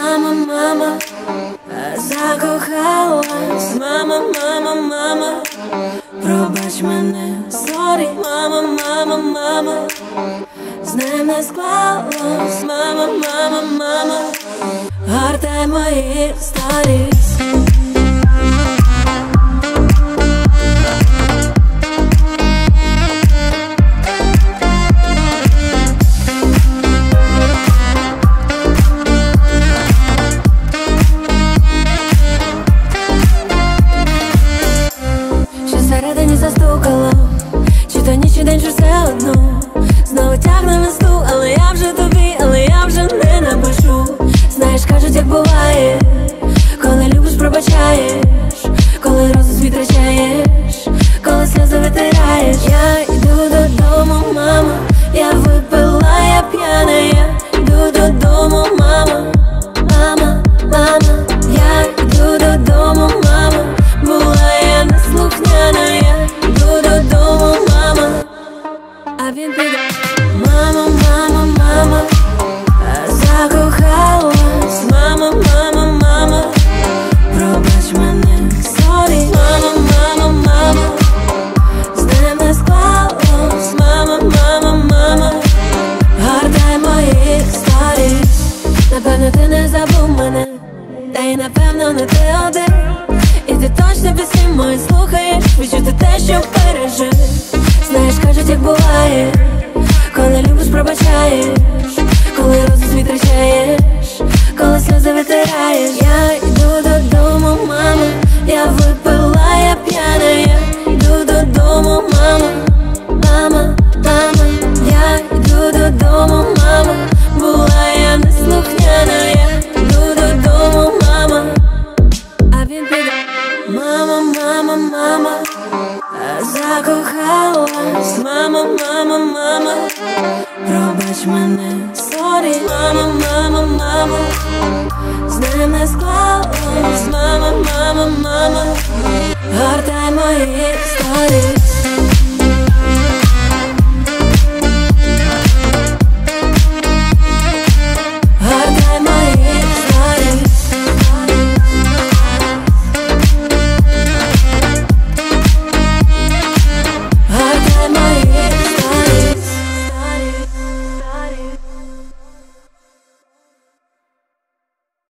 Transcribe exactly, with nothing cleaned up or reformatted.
Мама, мама, закохалась. Мама, мама, мама, пробач мене, сорі. Мама, мама, мама, з ним не склалось. Мама, мама, мама, гартай мої сторіс. Всередині застукало, чи то ніч, чи день, чи все одно. Знову тягне листу, але я вже тобі, але я вже не напишу. Знаєш, кажуть, як буває, коли любиш, пробачаєш, коли розум втрачаєш, коли сльози витираєш. Я йду додому, мама, я випила, я п'яна. Я йду додому, мама, мама, мама, я йду додому, мама, була я неслухняна. Я йду додому, мама, а він піде. Мама, мама, мама, закохалась. Мама, мама, мама, пробач мене, сорі. Мама, мама, мама, з ним не склалось. Мама, мама, мама, гартай моїх сторіс. Напевно, ти не забув мене, та й напевно не ти один. І ти точно пісні мої слухаєш, відчути те, що пережив. Знаєш, кажуть, як буває, коли любиш, пробачаєш, коли розум втрачаєш, коли сльози витираєш. Я йду додому, мама, я випила, я п'яна. Я йду додому, мама, мама, мама, я йду додому, мама, була я неслухняна. Я йду додому, мама, а він піде. Мама, мама, мама, закохалась. Мама, мама, мама, пробач мене, сорі. Мама, мама, мама, з ним не склалось. Мама, мама, мама,